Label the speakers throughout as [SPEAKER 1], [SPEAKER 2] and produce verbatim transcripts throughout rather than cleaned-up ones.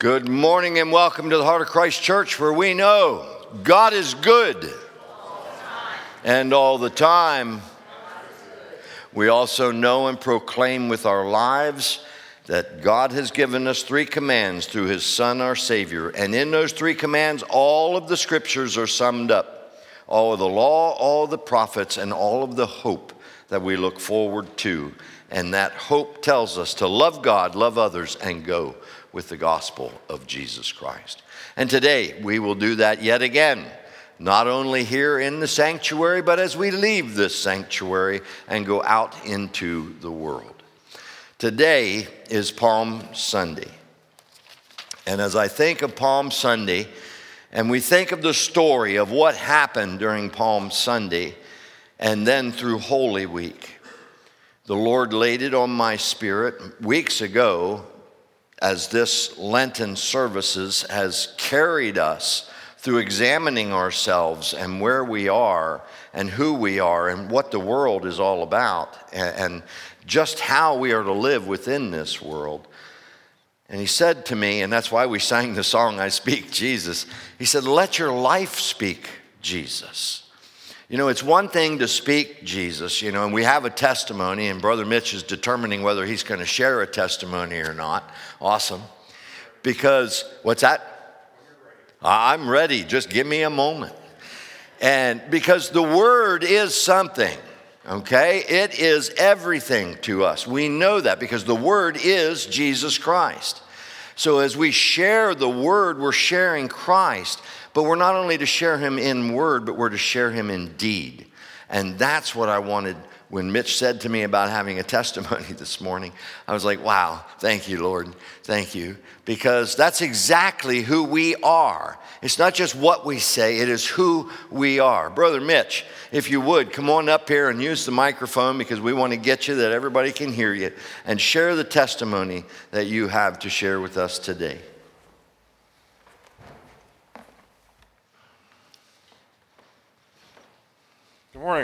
[SPEAKER 1] Good morning and welcome to the Heart of Christ Church, where we know God is good
[SPEAKER 2] all the time.
[SPEAKER 1] and all the time. We also know and proclaim with our lives that God has given us three commands through his Son, our Savior. And in those three commands, all of the scriptures are summed up. All of the law, all of the prophets, and all of the hope that we look forward to. And that hope tells us to love God, love others, and go with the gospel of Jesus Christ. And today we will do that yet again, not only here in the sanctuary, but as we leave this sanctuary and go out into the world. Today is Palm Sunday. And as I think of Palm Sunday, and we think of the story of what happened during Palm Sunday, and then through Holy Week, the Lord laid it on my spirit weeks ago as this Lenten services has carried us through examining ourselves and where we are and who we are and what the world is all about and just how we are to live within this world. And he said to me, and that's why we sang the song, I Speak Jesus. He said, let your life speak Jesus. You know, it's one thing to speak Jesus, you know, and we have a testimony, and Brother Mitch is determining whether he's going to share a testimony or not. Awesome. Because, what's that? I'm ready. Just give me a moment. And because the word is something, okay? It is everything to us. We know that because the word is Jesus Christ. So as we share the word, we're sharing Christ. But we're not only to share him in word, but we're to share him in deed. And that's what I wanted when Mitch said to me about having a testimony this morning. I was like, wow, thank you, Lord. Thank you. Because that's exactly who we are. It's not just what we say, it is who we are. Brother Mitch, if you would, come on up here and use the microphone because we want to get you that everybody can hear you and share the testimony that you have to share with us today.
[SPEAKER 3] Good morning.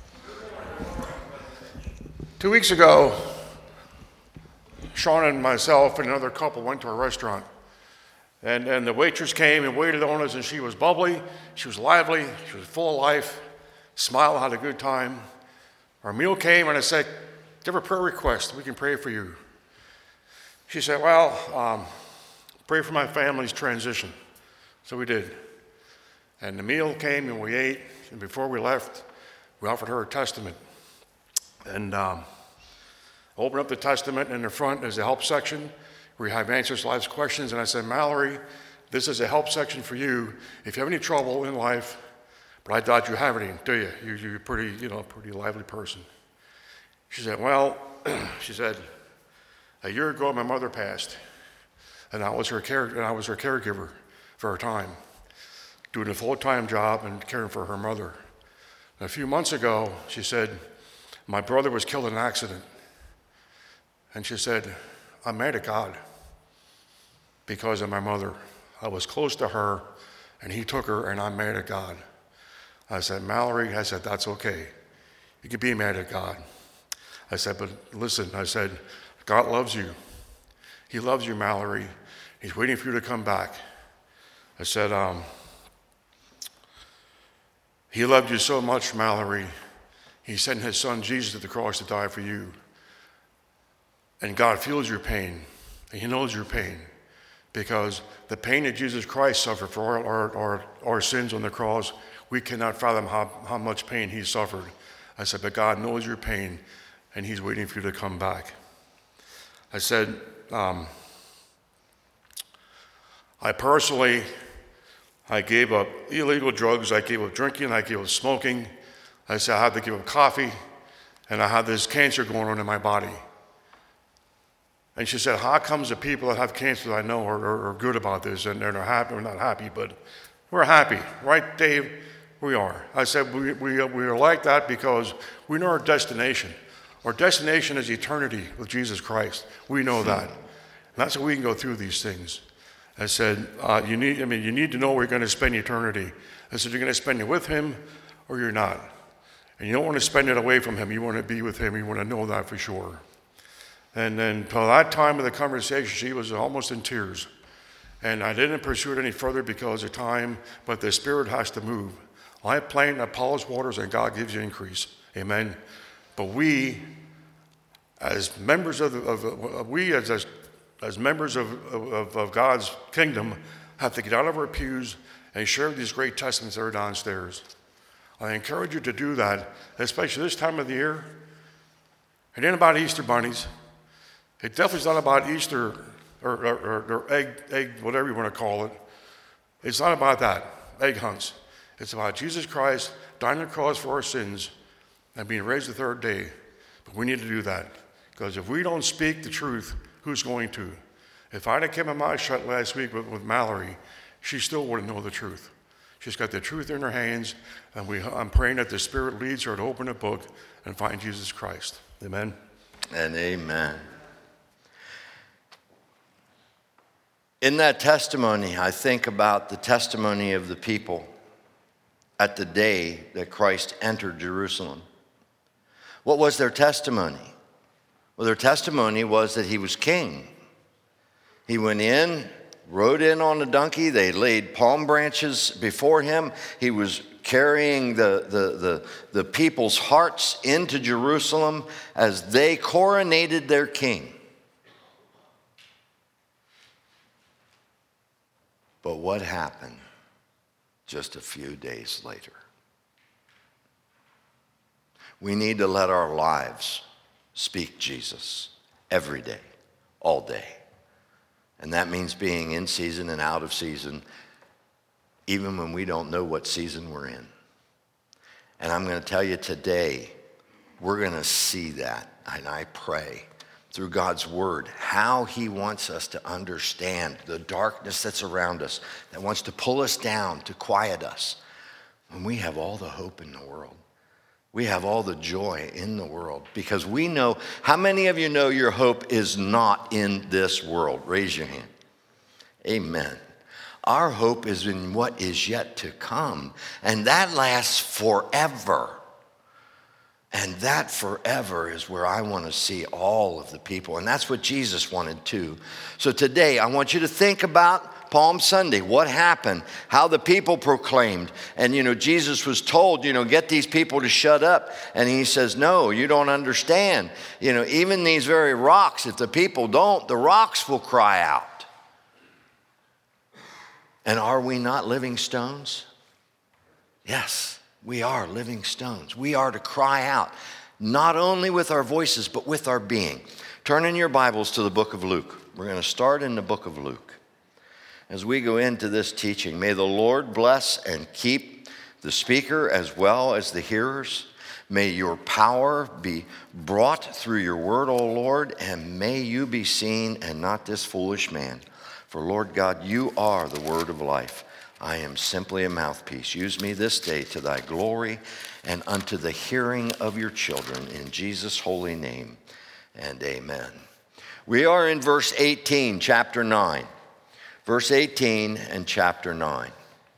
[SPEAKER 3] Two weeks ago, Sean and myself and another couple went to a restaurant. And, and the waitress came and waited on us, and she was bubbly, she was lively, she was full of life, smiled, had a good time. Our meal came, and I said, do you have a prayer request? We can pray for you. She said, well, um, pray for my family's transition. So we did. And the meal came, and we ate, and before we left, we offered her a testament. And um, opened up the testament, and in the front is a help section where you have answers to life's questions. And I said, Mallory, this is a help section for you if you have any trouble in life, but I doubt you have any, do you? you you're a pretty, you know, pretty lively person. She said, well, she said, a year ago my mother passed, and I was her care, and I was her caregiver for her time, doing a full-time job and caring for her mother. And a few months ago, she said, my brother was killed in an accident. And she said, I'm mad at God because of my mother. I was close to her, and he took her, and I'm mad at God. I said, Mallory, I said, that's okay. You can be mad at God. I said, but listen, I said, God loves you. He loves you, Mallory. He's waiting for you to come back. I said, um, he loved you so much, Mallory. He sent his son Jesus to the cross to die for you. And God feels your pain. And he knows your pain. Because the pain that Jesus Christ suffered for our, our, our, our sins on the cross, we cannot fathom how, how much pain he suffered. I said, but God knows your pain, and he's waiting for you to come back. I said, um, I personally, I gave up illegal drugs, I gave up drinking, I gave up smoking. I said I had to give up coffee, and I had this cancer going on in my body. And she said, how comes the people that have cancer that I know are, are, are good about this, and they're not happy, we're not happy, but we're happy, right, Dave? We are. I said, we, we, we are like that because we know our destination. Our destination is eternity with Jesus Christ. We know that. And that's how we can go through these things. I said, uh, you need, I mean, you need to know where you're going to spend eternity. I said, you're going to spend it with him or you're not. And you don't want to spend it away from him. You want to be with him. You want to know that for sure. And then till that time of the conversation, she was almost in tears. And I didn't pursue it any further because of time, but the Spirit has to move. I plant Apollos waters and God gives you increase. Amen. But we, as members of, the, of, of we as, as as members of, of, of God's kingdom, have to get out of our pews and share these great testaments that are downstairs. I encourage you to do that, especially this time of the year. It ain't about Easter bunnies. It definitely is not about Easter or, or, or, or egg, egg, whatever you want to call it. It's not about that, egg hunts. It's about Jesus Christ dying on the cross for our sins and being raised the third day. But we need to do that, because if we don't speak the truth, who's going to? If I'd have kept my mouth shut last week with, with Mallory, she still wouldn't know the truth. She's got the truth in her hands, and we, I'm praying that the Spirit leads her to open a book and find Jesus Christ. Amen?
[SPEAKER 1] And amen. In that testimony, I think about the testimony of the people at the day that Christ entered Jerusalem. What was their testimony? Well, their testimony was that he was king. He went in, rode in on a donkey. They laid palm branches before him. He was carrying the, the, the, the people's hearts into Jerusalem as they coronated their king. But what happened just a few days later? We need to let our lives speak Jesus every day, all day. And that means being in season and out of season, even when we don't know what season we're in. And I'm going to tell you today, we're going to see that, and I pray through God's word how he wants us to understand the darkness that's around us, that wants to pull us down, to quiet us, when we have all the hope in the world. We have all the joy in the world, because we know, how many of you know your hope is not in this world? Raise your hand. Amen. Our hope is in what is yet to come, and that lasts forever. And that forever is where I want to see all of the people, and that's what Jesus wanted too. So today, I want you to think about Palm Sunday, what happened, how the people proclaimed. And, you know, Jesus was told, you know, get these people to shut up. And he says, no, you don't understand. You know, even these very rocks, if the people don't, the rocks will cry out. And are we not living stones? Yes, we are living stones. We are to cry out, not only with our voices, but with our being. Turn in your Bibles to the book of Luke. We're going to start in the book of Luke. As we go into this teaching, may the Lord bless and keep the speaker as well as the hearers. May your power be brought through your word, O Lord, and may you be seen and not this foolish man. For Lord God, you are the word of life. I am simply a mouthpiece. Use me this day to thy glory and unto the hearing of your children. In Jesus' holy name, and amen. We are in verse eighteen, chapter nine. Verse eighteen and chapter nine.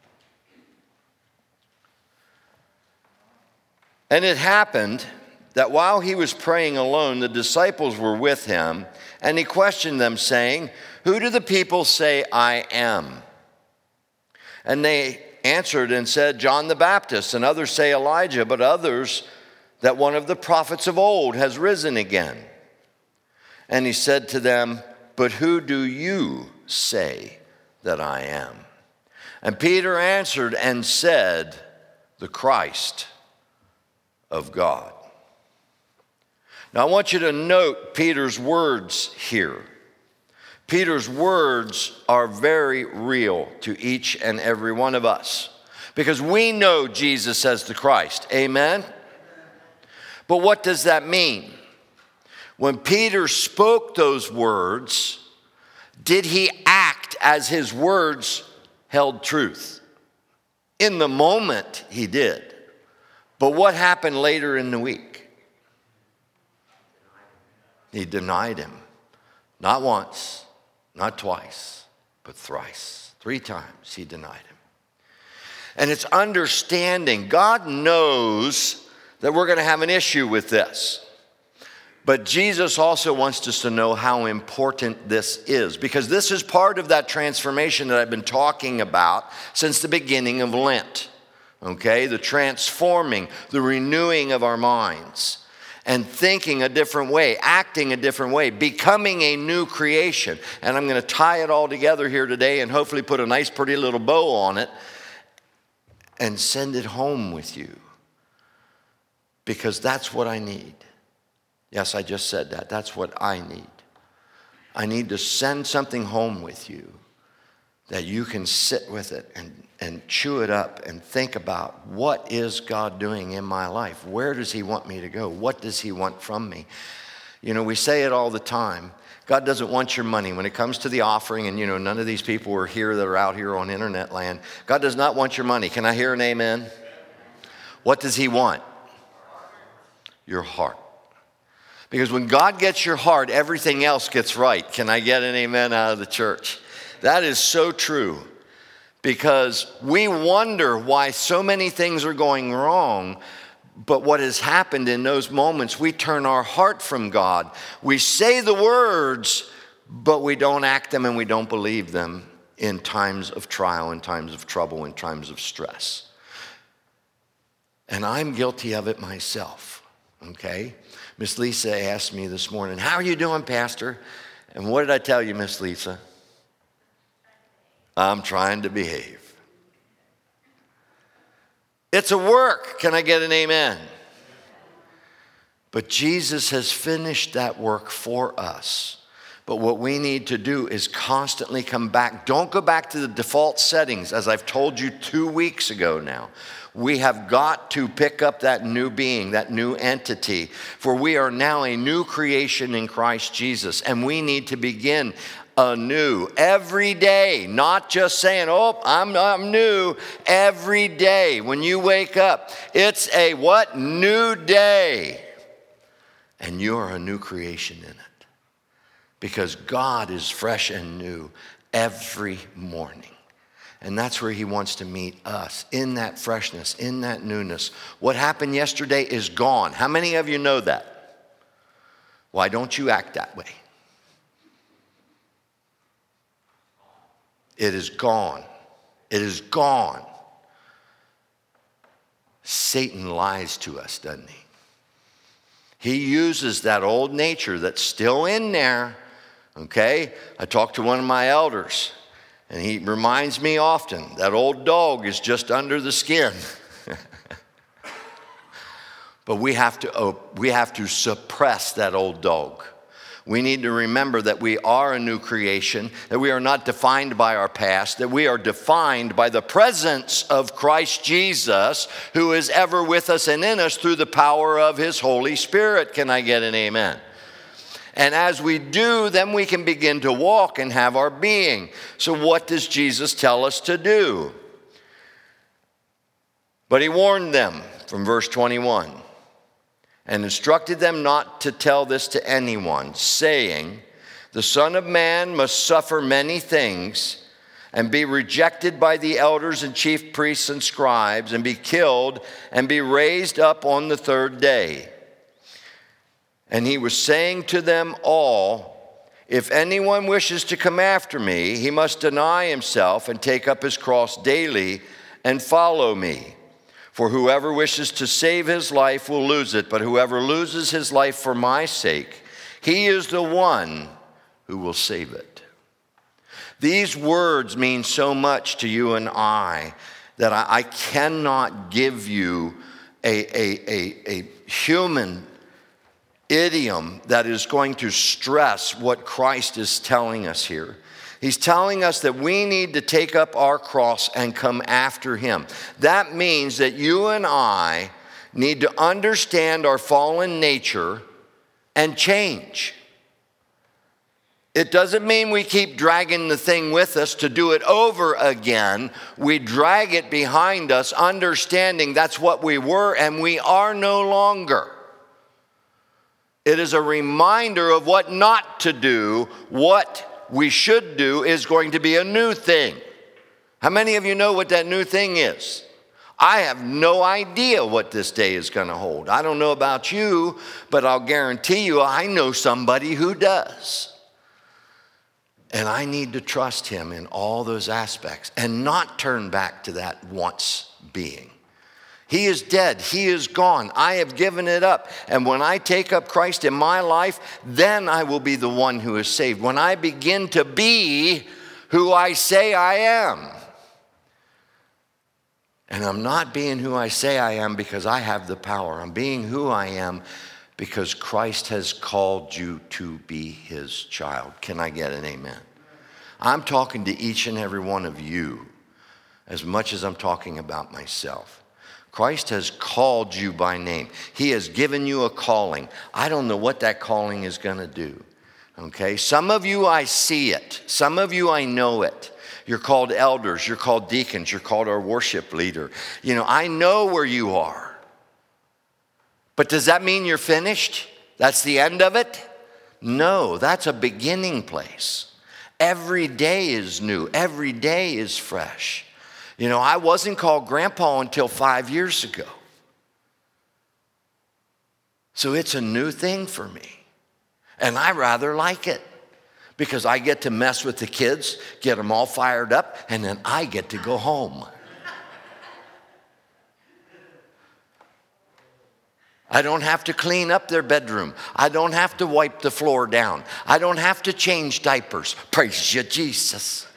[SPEAKER 1] And it happened that while he was praying alone, the disciples were with him, and he questioned them, saying, who do the people say I am? And they answered and said, John the Baptist, and others say Elijah, but others that one of the prophets of old has risen again. And he said to them, but who do you say that I am? And Peter answered and said, the Christ of God. Now I want you to note Peter's words here. Peter's words are very real to each and every one of us, because we know Jesus as the Christ. Amen? But what does that mean? When Peter spoke those words, did he act as his words held truth? In the moment, he did. But what happened later in the week? He denied him. Not once, not twice, but thrice. Three times he denied him. And it's understanding. God knows that we're going to have an issue with this. But Jesus also wants us to know how important this is, because this is part of that transformation that I've been talking about since the beginning of Lent. Okay, the transforming, the renewing of our minds, and thinking a different way, acting a different way, becoming a new creation. And I'm going to tie it all together here today and hopefully put a nice pretty little bow on it and send it home with you, because that's what I need. Yes, I just said that. That's what I need. I need to send something home with you that you can sit with it and, and chew it up and think about, what is God doing in my life? Where does he want me to go? What does he want from me? You know, we say it all the time. God doesn't want your money. When it comes to the offering, and you know, none of these people are here that are out here on internet land. God does not want your money. Can I hear an amen? What does he want? Your heart. Because when God gets your heart, everything else gets right. Can I get an amen out of the church? That is so true, because we wonder why so many things are going wrong, but what has happened in those moments, we turn our heart from God. We say the words, but we don't act them and we don't believe them in times of trial, in times of trouble, in times of stress. And I'm guilty of it myself, okay? Miss Lisa asked me this morning, how are you doing, Pastor? And what did I tell you, Miss Lisa? I'm trying to behave. It's a work. Can I get an amen? But Jesus has finished that work for us. But what we need to do is constantly come back. Don't go back to the default settings, as I've told you two weeks ago now. We have got to pick up that new being, that new entity, for we are now a new creation in Christ Jesus, and we need to begin anew every day, not just saying, oh, I'm, I'm new. Every day when you wake up, it's a what? New day. And you are a new creation in it, because God is fresh and new every morning. And that's where he wants to meet us, in that freshness, in that newness. What happened yesterday is gone. How many of you know that? Why don't you act that way? It is gone. It is gone. Satan lies to us, doesn't he? He uses that old nature that's still in there, okay? I talked to one of my elders, and he reminds me often, that old dog is just under the skin. But we have to, oh, we have to suppress that old dog. We need to remember that we are a new creation, that we are not defined by our past, that we are defined by the presence of Christ Jesus, who is ever with us and in us through the power of his Holy Spirit. Can I get an amen? And as we do, then we can begin to walk and have our being. So what does Jesus tell us to do? But he warned them from verse twenty-one. And instructed them not to tell this to anyone, saying, the Son of Man must suffer many things, and be rejected by the elders and chief priests and scribes, and be killed, and be raised up on the third day. And he was saying to them all, if anyone wishes to come after me, he must deny himself and take up his cross daily and follow me. For whoever wishes to save his life will lose it, but whoever loses his life for my sake, he is the one who will save it. These words mean so much to you and I that I, I cannot give you a, a, a, a human idiom that is going to stress what Christ is telling us here. He's telling us that we need to take up our cross and come after him. That means that you and I need to understand our fallen nature and change. It doesn't mean we keep dragging the thing with us to do it over again. We drag it behind us, understanding that's what we were and we are no longer. It is a reminder of what not to do. What we should do is going to be a new thing. How many of you know what that new thing is? I have no idea what this day is going to hold. I don't know about you, but I'll guarantee you I know somebody who does. And I need to trust him in all those aspects and not turn back to that once being. He is dead. He is gone. I have given it up. And when I take up Christ in my life, then I will be the one who is saved. When I begin to be who I say I am. And I'm not being who I say I am because I have the power. I'm being who I am because Christ has called you to be his child. Can I get an amen? I'm talking to each and every one of you as much as I'm talking about myself. Christ has called you by name. He has given you a calling. I don't know what that calling is going to do. Okay? Some of you, I see it. Some of you, I know it. You're called elders. You're called deacons. You're called our worship leader. You know, I know where you are. But does that mean you're finished? That's the end of it? No, that's a beginning place. Every day is new. Every day is fresh. You know, I wasn't called grandpa until five years ago. So it's a new thing for me. And I rather like it. Because I get to mess with the kids, get them all fired up, and then I get to go home. I don't have to clean up their bedroom. I don't have to wipe the floor down. I don't have to change diapers. Praise you, Jesus.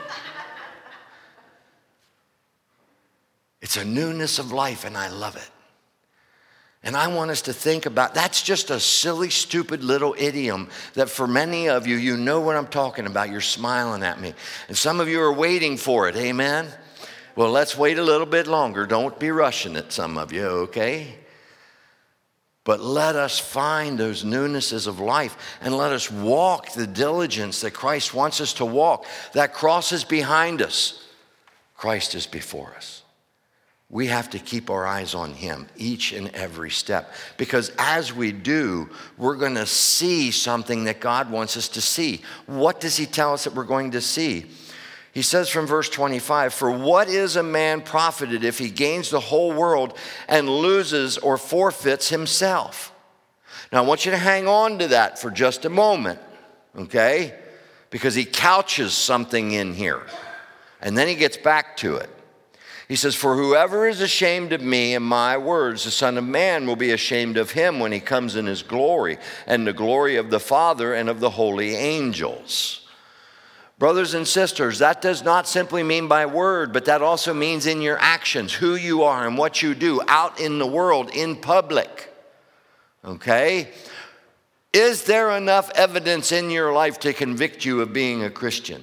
[SPEAKER 1] It's a newness of life, and I love it. And I want us to think about, that's just a silly, stupid little idiom that for many of you, you know what I'm talking about. You're smiling at me. And some of you are waiting for it. Amen? Well, let's wait a little bit longer. Don't be rushing it, some of you, okay? But let us find those newnesses of life and let us walk the diligence that Christ wants us to walk. That cross is behind us. Christ is before us. We have to keep our eyes on him each and every step. Because as we do, we're going to see something that God wants us to see. What does he tell us that we're going to see? He says from verse twenty-five, "For what is a man profited if he gains the whole world and loses or forfeits himself?" Now I want you to hang on to that for just a moment, okay? Because he couches something in here. And then he gets back to it. He says, "For whoever is ashamed of me and my words, the Son of Man will be ashamed of him when he comes in his glory and the glory of the Father and of the holy angels." Brothers and sisters, that does not simply mean by word, but that also means in your actions, who you are and what you do out in the world, in public. Okay? Is there enough evidence in your life to convict you of being a Christian?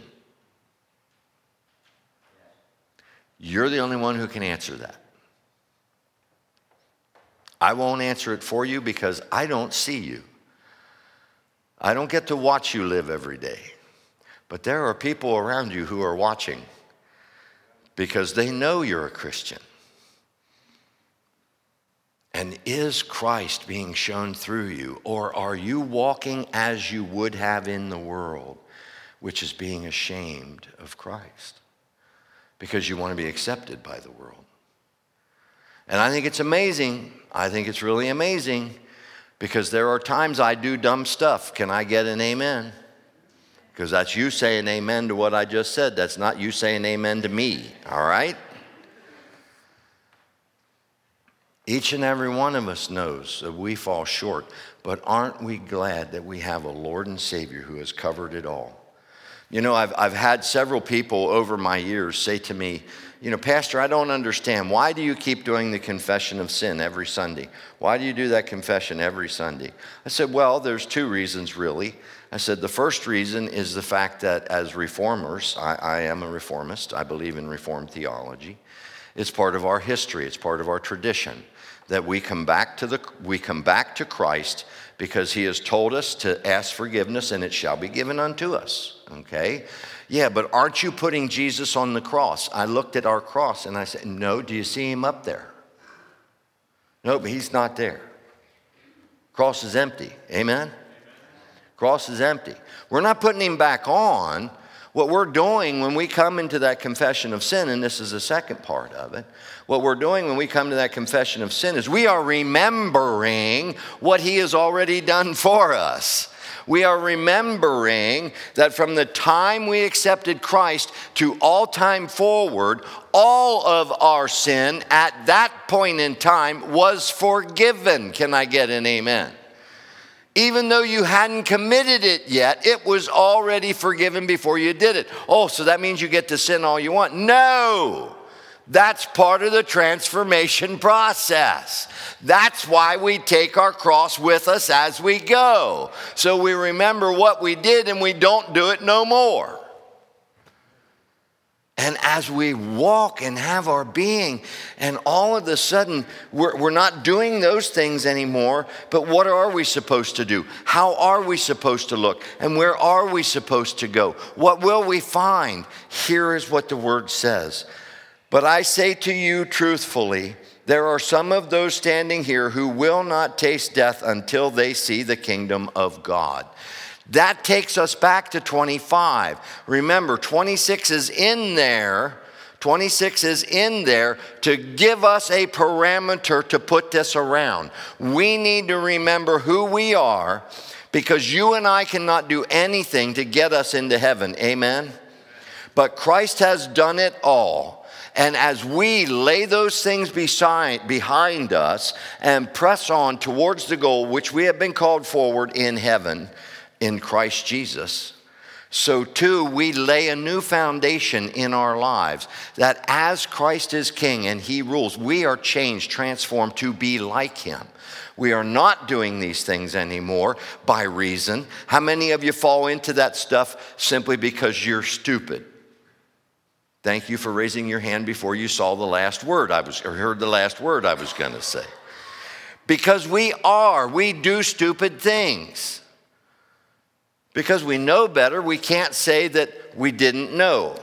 [SPEAKER 1] You're the only one who can answer that. I won't answer it for you because I don't see you. I don't get to watch you live every day. But there are people around you who are watching because they know you're a Christian. And is Christ being shown through you, or are you walking as you would have in the world, which is being ashamed of Christ? Because you want to be accepted by the world. And I think it's amazing. I think it's really amazing because there are times I do dumb stuff. Can I get an amen? Because that's you saying amen to what I just said. That's not you saying amen to me, all right? Each and every one of us knows that we fall short, but aren't we glad that we have a Lord and Savior who has covered it all? You know, I've, I've had several people over my years say to me, you know, "Pastor, I don't understand. Why do you keep doing the confession of sin every Sunday? Why do you do that confession every Sunday?" I said, well, there's two reasons, really. I said, the first reason is the fact that as reformers, I, I am a reformist. I believe in Reformed theology. It's part of our history. It's part of our tradition that we come back to the we come back to Christ because he has told us to ask forgiveness and it shall be given unto us, okay? Yeah, but aren't you putting Jesus on the cross? I looked at our cross and I said, no, do you see him up there? No, but he's not there. Cross is empty, amen? Cross is empty. We're not putting him back on. What we're doing when we come into that confession of sin, and this is the second part of it, what we're doing when we come to that confession of sin is we are remembering what he has already done for us. We are remembering that from the time we accepted Christ to all time forward, all of our sin at that point in time was forgiven. Can I get an amen? Even though you hadn't committed it yet, it was already forgiven before you did it. Oh, so that means you get to sin all you want? No. That's part of the transformation process. That's why we take our cross with us as we go. So we remember what we did and we don't do it no more. And as we walk and have our being, and all of a sudden, we're, we're not doing those things anymore, but what are we supposed to do? How are we supposed to look? And where are we supposed to go? What will we find? Here is what the word says. But I say to you truthfully, there are some of those standing here who will not taste death until they see the kingdom of God. That takes us back to twenty-five. Remember, twenty-six is in there. twenty-six is in there to give us a parameter to put this around. We need to remember who we are, because you and I cannot do anything to get us into heaven. Amen? But Christ has done it all. And as we lay those things beside, behind us and press on towards the goal which we have been called forward in heaven, in Christ Jesus, so too we lay a new foundation in our lives, that as Christ is King and he rules, we are changed, transformed to be like him. We are not doing these things anymore by reason. How many of you fall into that stuff simply because you're stupid? Thank you for raising your hand before you saw the last word I was, or heard the last word I was going to say. Because we are, we do stupid things. Because we know better, we can't say that we didn't know.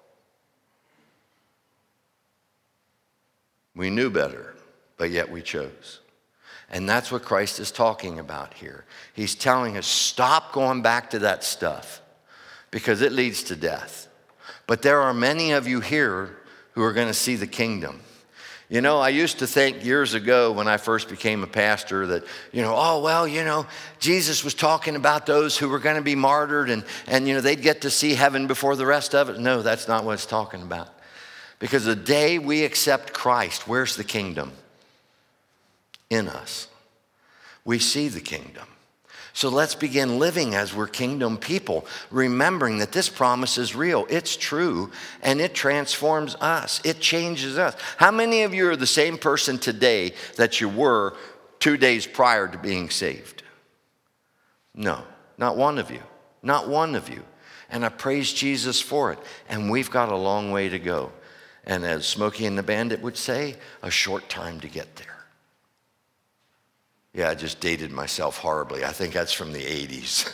[SPEAKER 1] We knew better, but yet we chose. And that's what Christ is talking about here. He's telling us, stop going back to that stuff, because it leads to death. But there are many of you here who are going to see the kingdom. You know, I used to think years ago when I first became a pastor that, you know, oh, well, you know, Jesus was talking about those who were going to be martyred and, and, you know, they'd get to see heaven before the rest of it. No, that's not what it's talking about. Because the day we accept Christ, where's the kingdom? In us. We see the kingdom. So let's begin living as we're kingdom people, remembering that this promise is real. It's true, and it transforms us. It changes us. How many of you are the same person today that you were two days prior to being saved? No, not one of you. Not one of you. And I praise Jesus for it. And we've got a long way to go. And as Smokey and the Bandit would say, a short time to get there. Yeah, I just dated myself horribly. I think that's from the eighties.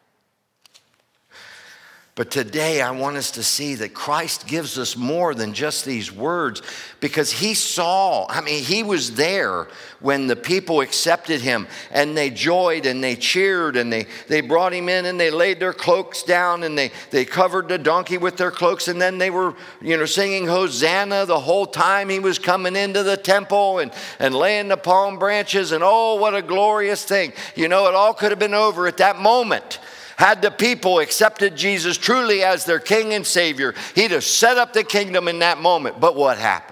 [SPEAKER 1] But today I want us to see that Christ gives us more than just these words, because he saw, I mean, he was there when the people accepted him and they joyed and they cheered and they, they brought him in and they laid their cloaks down and they, they covered the donkey with their cloaks, and then they were, you know, singing Hosanna the whole time he was coming into the temple and, and laying the palm branches, and oh, what a glorious thing. You know, it all could have been over at that moment. Had the people accepted Jesus truly as their King and Savior, he'd have set up the kingdom in that moment. But what happened?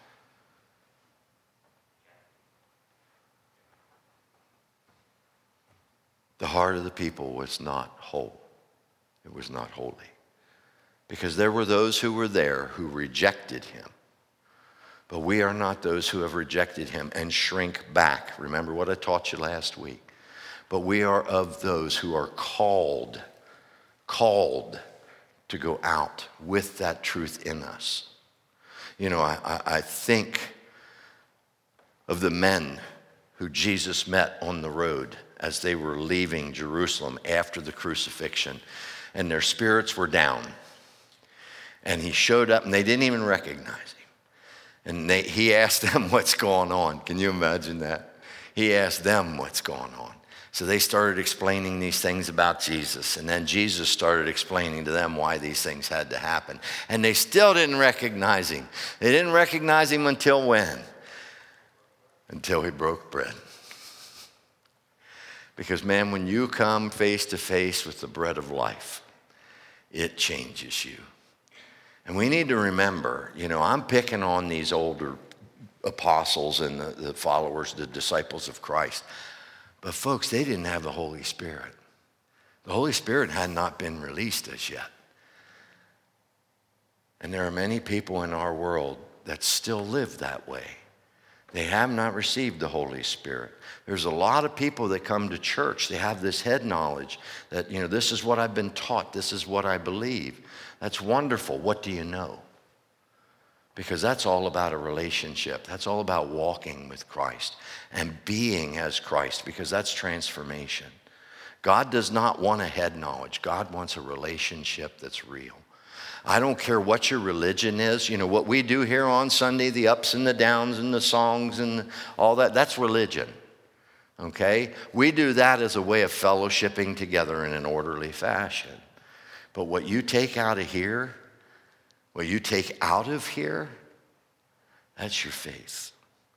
[SPEAKER 1] The heart of the people was not whole. It was not holy. Because there were those who were there who rejected him. But we are not those who have rejected him and shrink back. Remember what I taught you last week. But we are of those who are called, called to go out with that truth in us. You know, I, I, I think of the men who Jesus met on the road as they were leaving Jerusalem after the crucifixion, and their spirits were down. And he showed up, and they didn't even recognize him. And they, he asked them what's going on. Can you imagine that? He asked them what's going on. So they started explaining these things about Jesus, and then Jesus started explaining to them why these things had to happen. And they still didn't recognize him. They didn't recognize him until when? Until he broke bread. Because, man, when you come face to face with the bread of life, it changes you. And we need to remember, you know, I'm picking on these older apostles and the, the followers, the disciples of Christ. But folks, they didn't have the Holy Spirit. The Holy Spirit had not been released as yet. And there are many people in our world that still live that way. They have not received the Holy Spirit. There's a lot of people that come to church. They have this head knowledge that, you know, this is what I've been taught. This is what I believe. That's wonderful. What do you know? Because that's all about a relationship. That's all about walking with Christ and being as Christ, because that's transformation. God does not want a head knowledge. God wants a relationship that's real. I don't care what your religion is. You know, what we do here on Sunday, the ups and the downs and the songs and all that, that's religion, okay? We do that as a way of fellowshipping together in an orderly fashion. But what you take out of here, what you take out of here, that's your faith.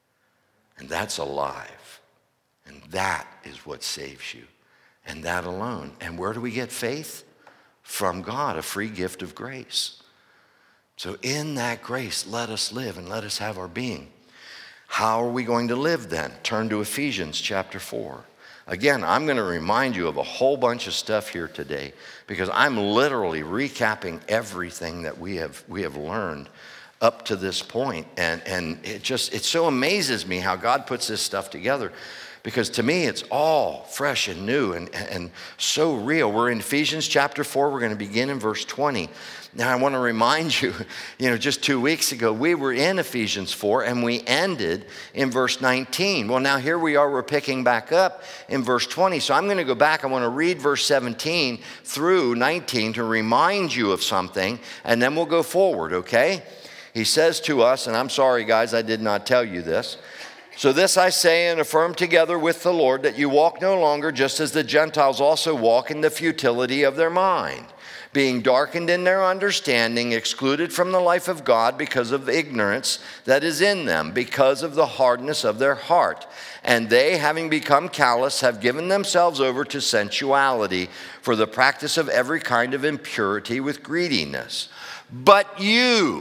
[SPEAKER 1] And that's alive. And that is what saves you. And that alone. And where do we get faith? From God, a free gift of grace. So in that grace, let us live and let us have our being. How are we going to live then? Turn to Ephesians chapter four. Again, I'm going to remind you of a whole bunch of stuff here today because I'm literally recapping everything that we have we have learned up to this point. And, and it just, it so amazes me how God puts this stuff together. Because to me, it's all fresh and new and, and so real. We're in Ephesians chapter four. We're going to begin in verse twenty. Now, I want to remind you, you know, just two weeks ago, we were in Ephesians four and we ended in verse nineteen. Well, now here we are. We're picking back up in verse twenty. So I'm going to go back. I want to read verse seventeen through nineteen to remind you of something, and then we'll go forward, okay? He says to us, and I'm sorry, guys, I did not tell you this. So this I say and affirm together with the Lord, that you walk no longer just as the Gentiles also walk in the futility of their mind, being darkened in their understanding, excluded from the life of God because of ignorance that is in them, because of the hardness of their heart. And they, having become callous, have given themselves over to sensuality for the practice of every kind of impurity with greediness. But you,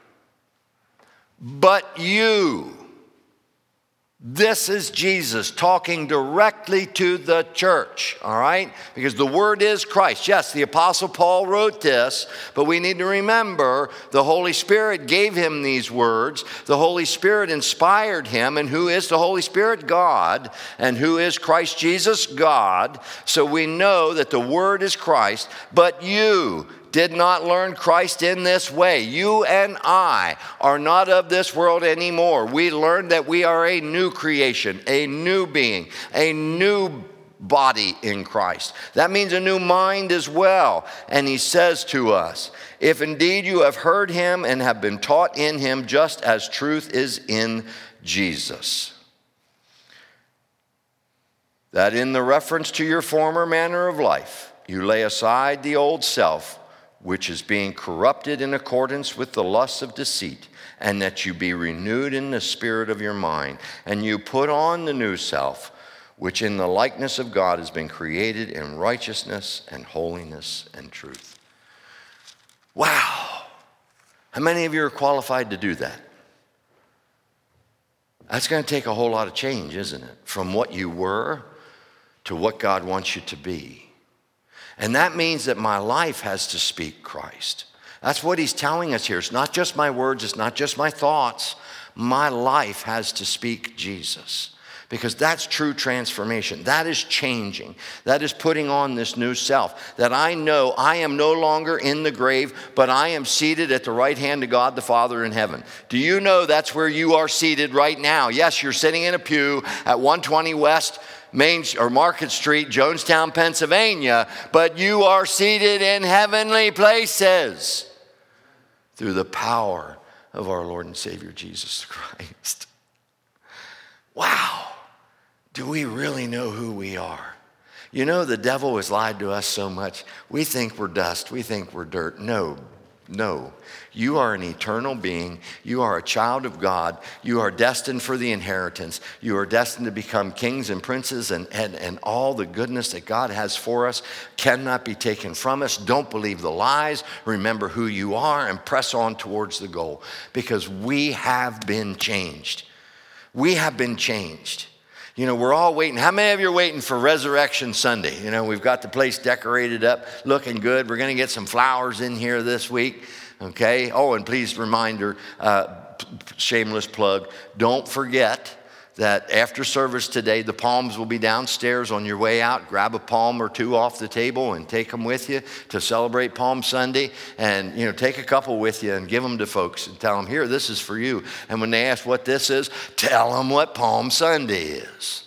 [SPEAKER 1] but you, this is Jesus talking directly to the church, all right? Because the word is Christ. Yes, the Apostle Paul wrote this, but we need to remember the Holy Spirit gave him these words. The Holy Spirit inspired him. And who is the Holy Spirit? God. And who is Christ Jesus? God. So we know that the word is Christ. But you did not learn Christ in this way. You and I are not of this world anymore. We learned that we are a new creation, a new being, a new body in Christ. That means a new mind as well. And he says to us, if indeed you have heard him and have been taught in him, just as truth is in Jesus, that in the reference to your former manner of life, you lay aside the old self, which is being corrupted in accordance with the lusts of deceit, and that you be renewed in the spirit of your mind, and you put on the new self, which in the likeness of God has been created in righteousness and holiness and truth. Wow. How many of you are qualified to do that? That's going to take a whole lot of change, isn't it? From what you were to what God wants you to be. And that means that my life has to speak Christ. That's what he's telling us here. It's not just my words. It's not just my thoughts. My life has to speak Jesus. Because that's true transformation. That is changing. That is putting on this new self. That I know I am no longer in the grave, but I am seated at the right hand of God the Father in heaven. Do you know that's where you are seated right now? Yes, you're sitting in a pew at one twenty West Main or Market Street, Jonestown, Pennsylvania, but you are seated in heavenly places through the power of our Lord and Savior Jesus Christ. Wow. Do we really know who we are? You know, the devil has lied to us so much. We think we're dust. We think we're dirt. No, no. You are an eternal being. You are a child of God. You are destined for the inheritance. You are destined to become kings and princes, and, and, and all the goodness that God has for us cannot be taken from us. Don't believe the lies. Remember who you are and press on towards the goal, because we have been changed. We have been changed. You know, we're all waiting. How many of you are waiting for Resurrection Sunday? You know, we've got the place decorated up, looking good. We're going to get some flowers in here this week, okay? Oh, and please, reminder, uh, shameless plug, don't forget that after service today, the palms will be downstairs on your way out. Grab a palm or two off the table and take them with you to celebrate Palm Sunday. And, you know, take a couple with you and give them to folks and tell them, here, this is for you. And when they ask what this is, tell them what Palm Sunday is.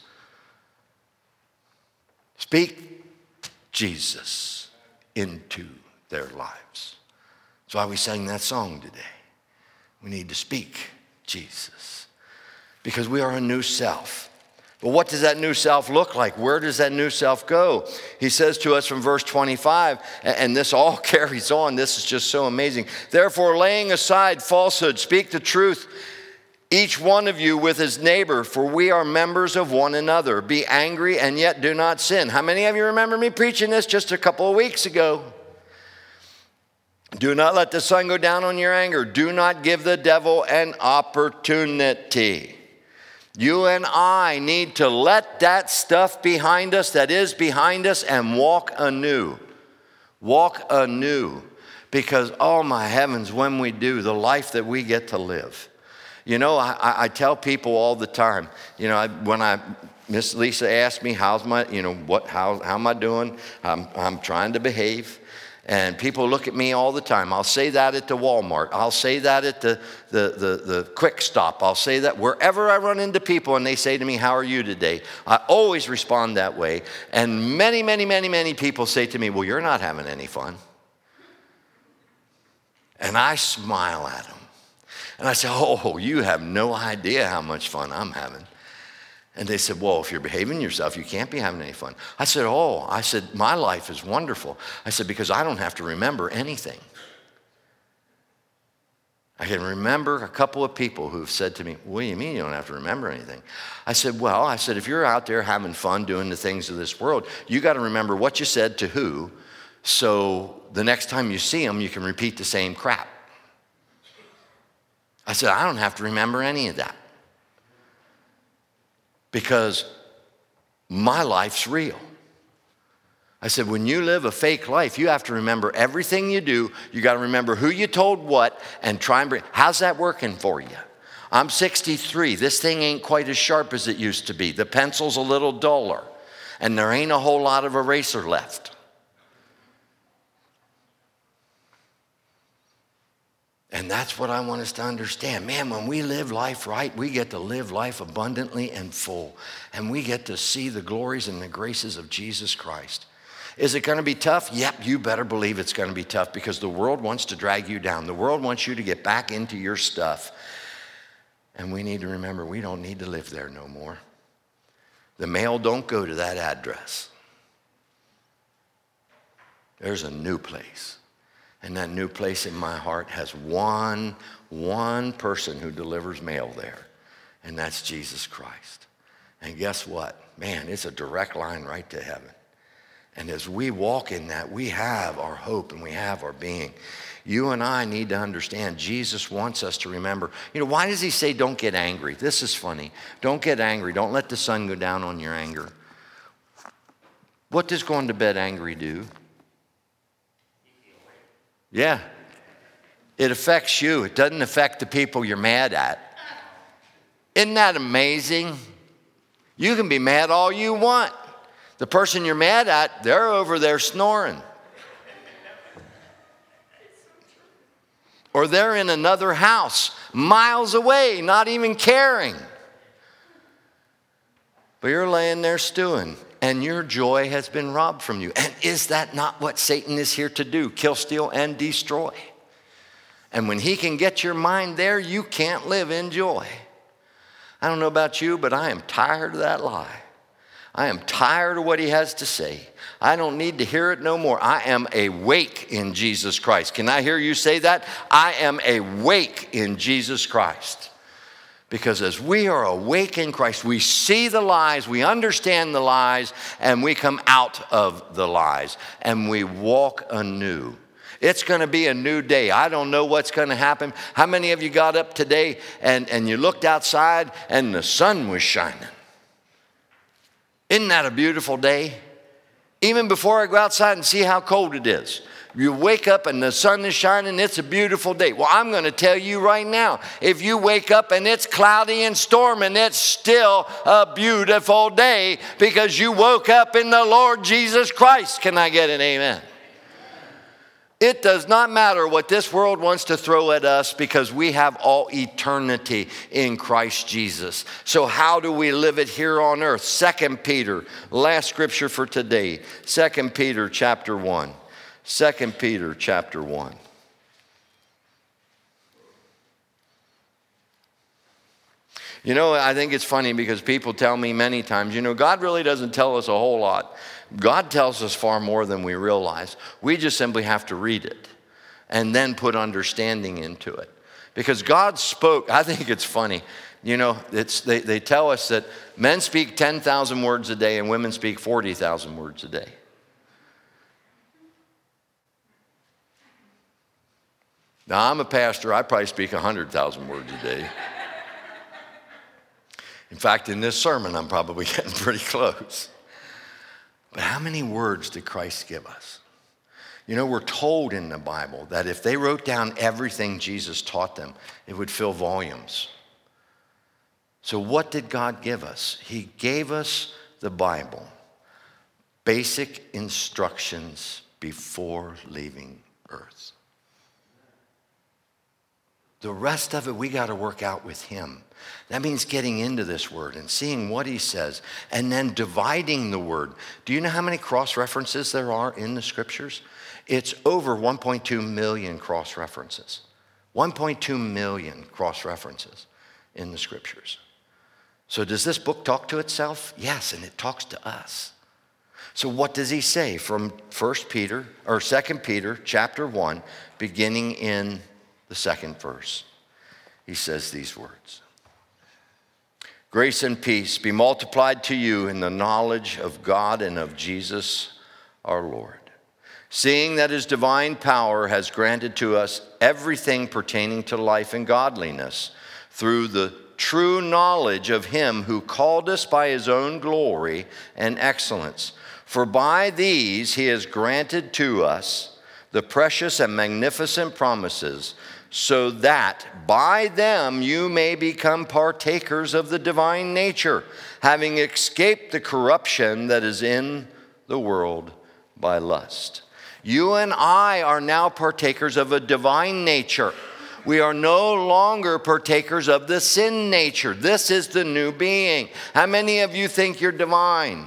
[SPEAKER 1] Speak Jesus into their lives. That's why we sang that song today. We need to speak Jesus, because we are a new self. But what does that new self look like? Where does that new self go? He says to us from verse twenty-five, and this all carries on. This is just so amazing. Therefore, laying aside falsehood, speak the truth, each one of you with his neighbor, for we are members of one another. Be angry and yet do not sin. How many of you remember me preaching this just a couple of weeks ago? Do not let the sun go down on your anger. Do not give the devil an opportunity. You and I need to let that stuff behind us that is behind us and walk anew. Walk anew. Because, oh my heavens, when we do, the life that we get to live. You know, I, I tell people all the time, you know, I, when I, Miss Lisa asked me, how's my, you know, what, how, how am I doing? I'm, I'm trying to behave. And people look at me all the time. I'll say that at the Walmart. I'll say that at the, the, the, the Quick Stop. I'll say that wherever I run into people and they say to me, how are you today? I always respond that way. And many, many, many, many people say to me, well, you're not having any fun. And I smile at them. And I say, oh, you have no idea how much fun I'm having. And they said, well, if you're behaving yourself, you can't be having any fun. I said, oh, I said, my life is wonderful. I said, because I don't have to remember anything. I can remember a couple of people who've said to me, what do you mean you don't have to remember anything? I said, well, I said, if you're out there having fun doing the things of this world, you got to remember what you said to who, so the next time you see them, you can repeat the same crap. I said, I don't have to remember any of that. Because my life's real. I said, when you live a fake life, you have to remember everything you do. You got to remember who you told what and try and bring. How's that working for you? I'm sixty-three. This thing ain't quite as sharp as it used to be. The pencil's a little duller. And there ain't a whole lot of eraser left. And that's what I want us to understand. Man, when we live life right, we get to live life abundantly and full. And we get to see the glories and the graces of Jesus Christ. Is it going to be tough? Yep, you better believe it's going to be tough, because the world wants to drag you down. The world wants you to get back into your stuff. And we need to remember, we don't need to live there no more. The mail don't go to that address. There's a new place. And that new place in my heart has one, one person who delivers mail there. And that's Jesus Christ. And guess what? Man, it's a direct line right to heaven. And as we walk in that, we have our hope and we have our being. You and I need to understand Jesus wants us to remember. You know, why does he say don't get angry? This is funny. Don't get angry. Don't let the sun go down on your anger. What does going to bed angry do? Yeah, it affects you. It doesn't affect the people you're mad at. Isn't that amazing? You can be mad all you want. The person you're mad at, they're over there snoring. Or they're in another house, miles away, not even caring. But you're laying there stewing. And your joy has been robbed from you. And is that not what Satan is here to do? Kill, steal, and destroy. And when he can get your mind there, you can't live in joy. I don't know about you, but I am tired of that lie. I am tired of what he has to say. I don't need to hear it no more. I am awake in Jesus Christ. Can I hear you say that? I am awake in Jesus Christ. Because as we are awake in Christ, we see the lies, we understand the lies, and we come out of the lies, and we walk anew. It's going to be a new day. I don't know what's going to happen. How many of you got up today and, and you looked outside and the sun was shining? Isn't that a beautiful day? Even before I go outside and see how cold it is. You wake up and the sun is shining, it's a beautiful day. Well, I'm going to tell you right now, if you wake up and it's cloudy and storming, it's still a beautiful day because you woke up in the Lord Jesus Christ. Can I get an amen? It does not matter what this world wants to throw at us because we have all eternity in Christ Jesus. So how do we live it here on earth? Second Peter, last scripture for today. Second Peter chapter one. Second Peter chapter one. You know, I think it's funny because people tell me many times, you know, God really doesn't tell us a whole lot. God tells us far more than we realize. We just simply have to read it and then put understanding into it. Because God spoke, I think it's funny. You know, it's, they, they tell us that men speak ten thousand words a day and women speak forty thousand words a day. Now, I'm a pastor. I probably speak one hundred thousand words a day. In fact, in this sermon, I'm probably getting pretty close. But how many words did Christ give us? You know, we're told in the Bible that if they wrote down everything Jesus taught them, it would fill volumes. So what did God give us? He gave us the Bible, basic instructions before leaving earth. The rest of it, we got to work out with him. That means getting into this word and seeing what he says and then dividing the word. Do you know how many cross-references there are in the scriptures? It's over one point two million cross-references. one point two million cross-references in the scriptures. So does this book talk to itself? Yes, and it talks to us. So what does he say from First Peter or Second Peter chapter one, beginning in the second verse? He says these words. Grace and peace be multiplied to you in the knowledge of God and of Jesus our Lord, seeing that his divine power has granted to us everything pertaining to life and godliness through the true knowledge of him who called us by his own glory and excellence. For by these he has granted to us the precious and magnificent promises, so that by them you may become partakers of the divine nature, having escaped the corruption that is in the world by lust. You and I are now partakers of a divine nature. We are no longer partakers of the sin nature. This is the new being. How many of you think you're divine?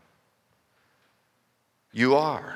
[SPEAKER 1] You are.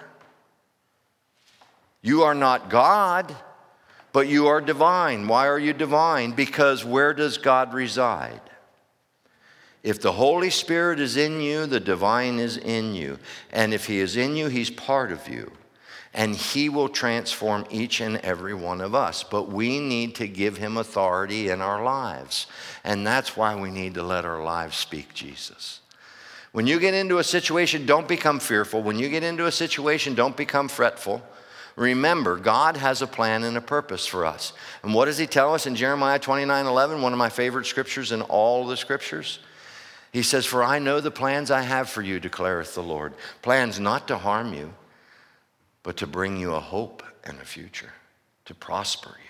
[SPEAKER 1] You are not God, but you are divine. Why are you divine? Because where does God reside? If the Holy Spirit is in you, the divine is in you. And if he is in you, he's part of you. And he will transform each and every one of us. But we need to give him authority in our lives. And that's why we need to let our lives speak Jesus. When you get into a situation, don't become fearful. When you get into a situation, don't become fretful. Remember, God has a plan and a purpose for us. And what does he tell us in Jeremiah twenty-nine eleven, one of my favorite scriptures in all the scriptures? He says, for I know the plans I have for you, declareth the Lord. Plans not to harm you, but to bring you a hope and a future, to prosper you.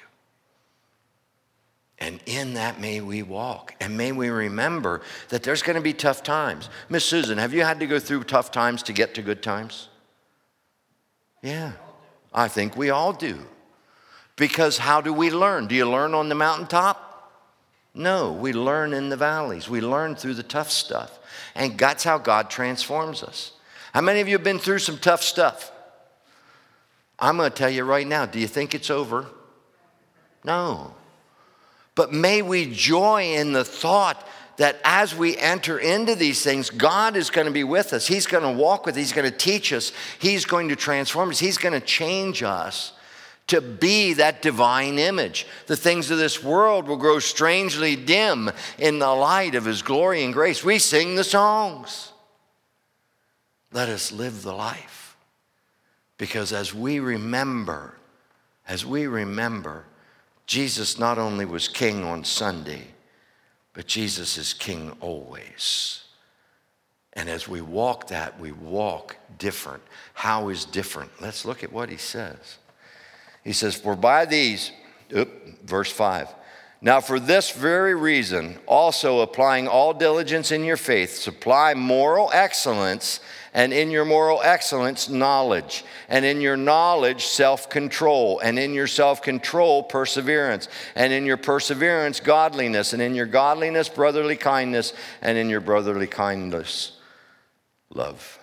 [SPEAKER 1] And in that may we walk. And may we remember that there's going to be tough times. Miss Susan, have you had to go through tough times to get to good times? Yeah, I think we all do. Because how do we learn? Do you learn on the mountaintop? No, we learn in the valleys. We learn through the tough stuff. And that's how God transforms us. How many of you have been through some tough stuff? I'm going to tell you right now, do you think it's over? No. But may we joy in the thought that as we enter into these things, God is going to be with us. He's going to walk with us. He's going to teach us. He's going to transform us. He's going to change us to be that divine image. The things of this world will grow strangely dim in the light of his glory and grace. We sing the songs. Let us live the life. Because as we remember, as we remember, Jesus not only was king on Sunday, but Jesus is king always. And as we walk that, we walk different. How is different? Let's look at what he says. He says, for by these, oop, verse five, now for this very reason, also applying all diligence in your faith, supply moral excellence, and in your moral excellence, knowledge, and in your knowledge, self-control, and in your self-control, perseverance, and in your perseverance, godliness, and in your godliness, brotherly kindness, and in your brotherly kindness, love.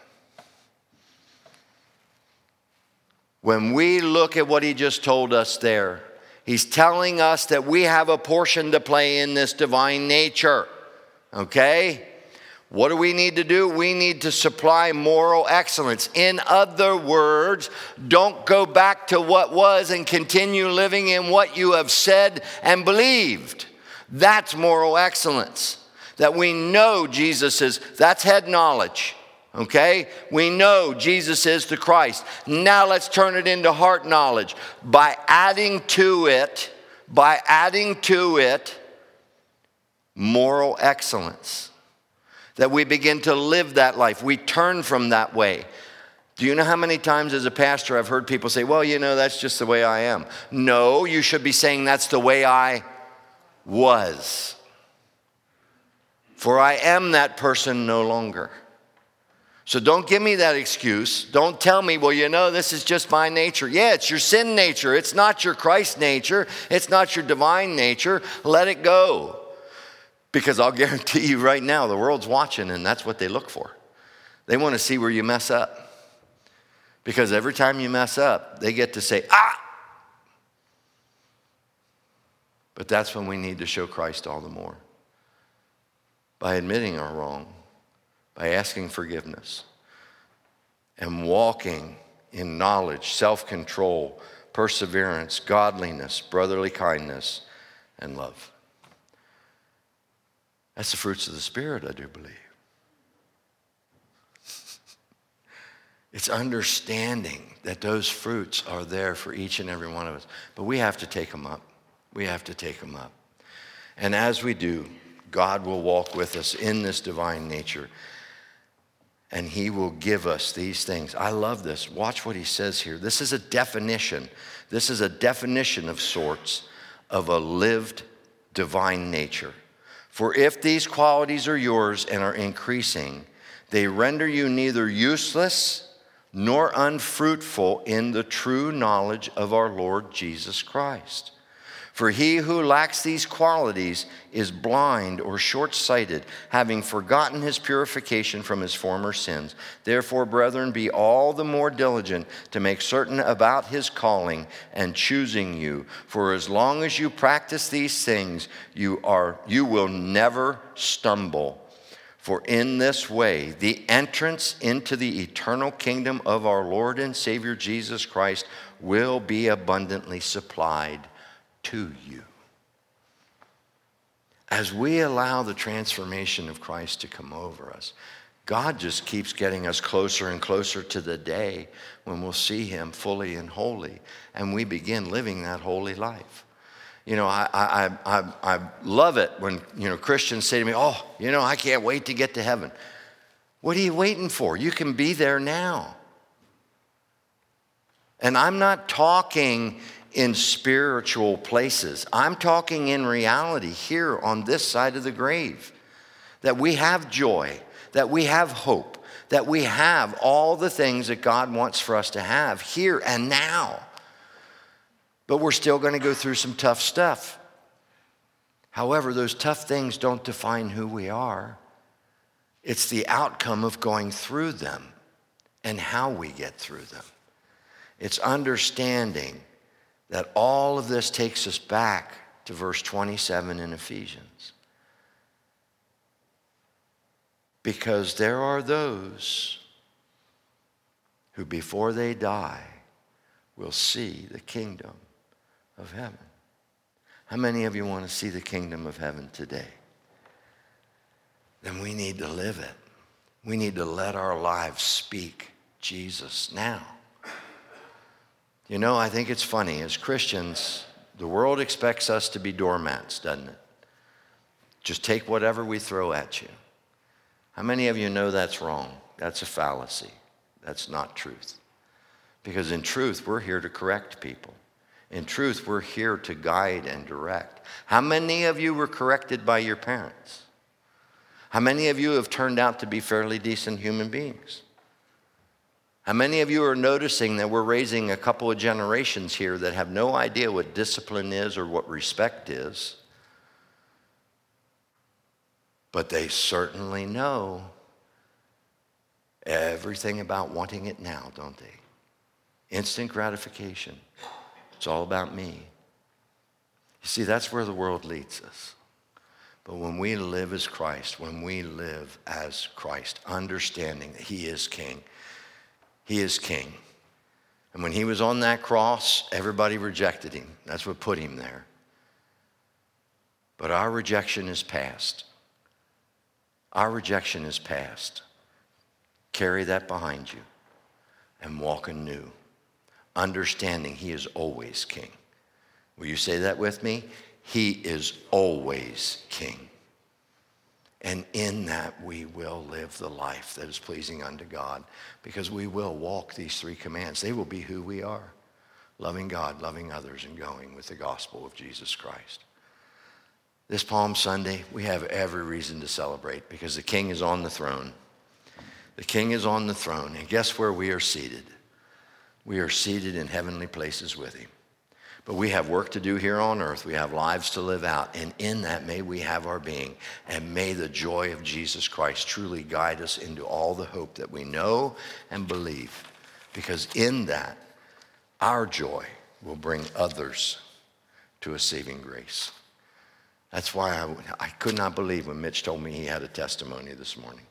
[SPEAKER 1] When we look at what he just told us there, he's telling us that we have a portion to play in this divine nature, okay? What do we need to do? We need to supply moral excellence. In other words, don't go back to what was and continue living in what you have said and believed. That's moral excellence. That we know Jesus is, that's head knowledge. Okay? We know Jesus is the Christ. Now let's turn it into heart knowledge. By adding to it, by adding to it, moral excellence. That we begin to live that life. We turn from that way. Do you know how many times as a pastor I've heard people say, well, you know, that's just the way I am. No, you should be saying that's the way I was. For I am that person no longer. So don't give me that excuse. Don't tell me, well, you know, this is just my nature. Yeah, it's your sin nature. It's not your Christ nature. It's not your divine nature. Let it go. Because I'll guarantee you right now, the world's watching, and that's what they look for. They want to see where you mess up. Because every time you mess up, they get to say, ah! But that's when we need to show Christ all the more. By admitting our wrong. By asking forgiveness and walking in knowledge, self-control, perseverance, godliness, brotherly kindness, and love. That's the fruits of the Spirit, I do believe. It's understanding that those fruits are there for each and every one of us. But we have to take them up. We have to take them up. And as we do, God will walk with us in this divine nature. And he will give us these things. I love this. Watch what he says here. This is a definition. This is a definition of sorts of a lived divine nature. For if these qualities are yours and are increasing, they render you neither useless nor unfruitful in the true knowledge of our Lord Jesus Christ. For he who lacks these qualities is blind or short-sighted, having forgotten his purification from his former sins. Therefore, brethren, be all the more diligent to make certain about his calling and choosing you. For as long as you practice these things, you are you will never stumble. For in this way, the entrance into the eternal kingdom of our Lord and Savior Jesus Christ will be abundantly supplied to you. As we allow the transformation of Christ to come over us, God just keeps getting us closer and closer to the day when we'll see him fully and wholly, and we begin living that holy life. You know, I, I, I, I love it when, you know, Christians say to me, oh, you know, I can't wait to get to heaven. What are you waiting for? You can be there now. And I'm not talking in spiritual places. I'm talking in reality here on this side of the grave. That we have joy, that we have hope, that we have all the things that God wants for us to have here and now. But we're still going to go through some tough stuff. However, those tough things don't define who we are. It's the outcome of going through them and how we get through them. It's understanding that all of this takes us back to verse twenty-seven in Ephesians. Because there are those who before they die will see the kingdom of heaven. How many of you want to see the kingdom of heaven today? Then we need to live it. We need to let our lives speak Jesus now. You know, I think it's funny. As Christians, the world expects us to be doormats, doesn't it? Just take whatever we throw at you. How many of you know that's wrong? That's a fallacy. That's not truth. Because in truth, we're here to correct people. In truth, we're here to guide and direct. How many of you were corrected by your parents? How many of you have turned out to be fairly decent human beings? How many of you are noticing that we're raising a couple of generations here that have no idea what discipline is or what respect is? But they certainly know everything about wanting it now, don't they? Instant gratification. It's all about me. You see, that's where the world leads us. But when we live as Christ, when we live as Christ, understanding that he is king, he is king. And when he was on that cross, everybody rejected him. That's what put him there. But our rejection is past. Our rejection is past. Carry that behind you and walk anew, understanding he is always king. Will you say that with me? He is always king. And in that we will live the life that is pleasing unto God, because we will walk these three commands. They will be who we are: loving God, loving others, and going with the gospel of Jesus Christ. This Palm Sunday, we have every reason to celebrate because the King is on the throne. The King is on the throne, and guess where we are seated? We are seated in heavenly places with him. But we have work to do here on earth. We have lives to live out, and in that may we have our being, and may the joy of Jesus Christ truly guide us into all the hope that we know and believe, because in that, our joy will bring others to a saving grace. That's why I, I could not believe when Mitch told me he had a testimony this morning.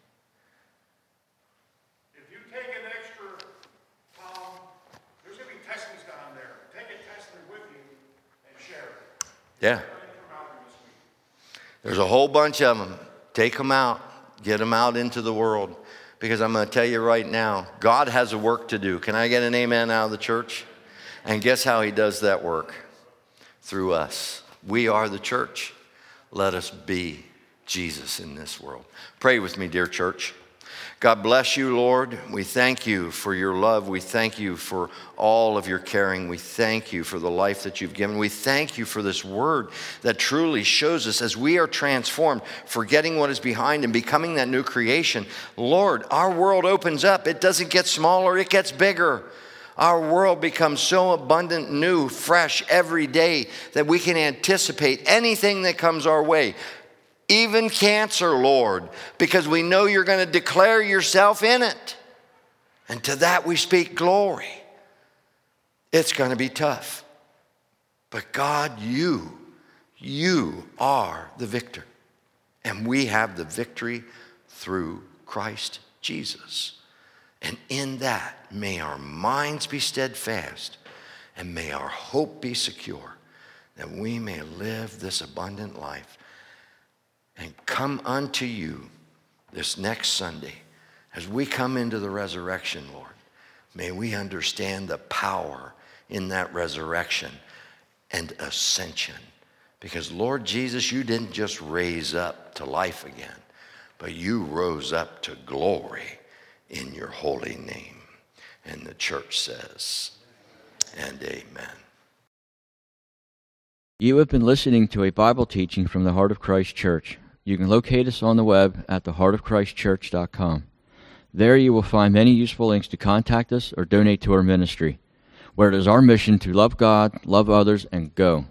[SPEAKER 3] If you take an extra pound, there's going to be testings down there. Take a testing with you and share it.
[SPEAKER 1] Yeah. There's a whole bunch of them. Take them out. Get them out into the world. Because I'm going to tell you right now, God has a work to do. Can I get an amen out of the church? And guess how he does that work? Through us. We are the church. Let us be Jesus in this world. Pray with me, dear church. God bless you, Lord. We thank you for your love. We thank you for all of your caring. We thank you for the life that you've given. We thank you for this word that truly shows us as we are transformed, forgetting what is behind and becoming that new creation. Lord, our world opens up. It doesn't get smaller, it gets bigger. Our world becomes so abundant, new, fresh every day that we can anticipate anything that comes our way. Even cancer, Lord, because we know you're going to declare yourself in it. And to that we speak glory. It's going to be tough. But God, you, you are the victor. And we have the victory through Christ Jesus. And in that, may our minds be steadfast and may our hope be secure, that we may live this abundant life and come unto you this next Sunday. As we come into the resurrection, Lord, may we understand the power in that resurrection and ascension. Because, Lord Jesus, you didn't just raise up to life again, but you rose up to glory in your holy name. And the church says, and amen.
[SPEAKER 2] You have been listening to a Bible teaching from the Heart of Christ Church. You can locate us on the web at the heart of christ church dot com. There you will find many useful links to contact us or donate to our ministry, where it is our mission to love God, love others, and go.